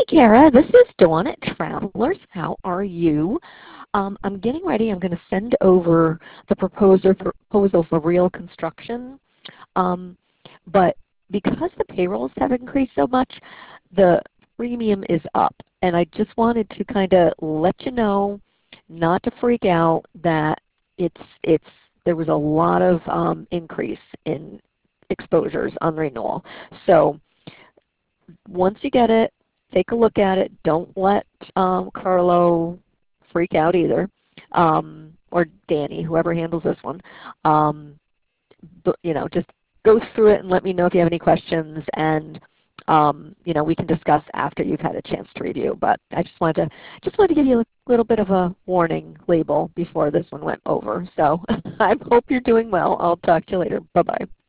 Kara, this is Dawn at Travelers. How are you? I'm getting ready. I'm going to send over the proposal for real construction. Um, but because the payrolls have increased so much, the premium is up. And I just wanted to kind of let you know, not to freak out, that there was a lot of increase in exposures on renewal. So once you get it, take a look at it. Don't let Carlo freak out either, or Danny, whoever handles this one. Um, but, just go through it and let me know if you have any questions, and we can discuss after you've had a chance to review. But I just wanted to give you a little bit of a warning label before this one went over. So I hope you're doing well. I'll talk to you later. Bye bye.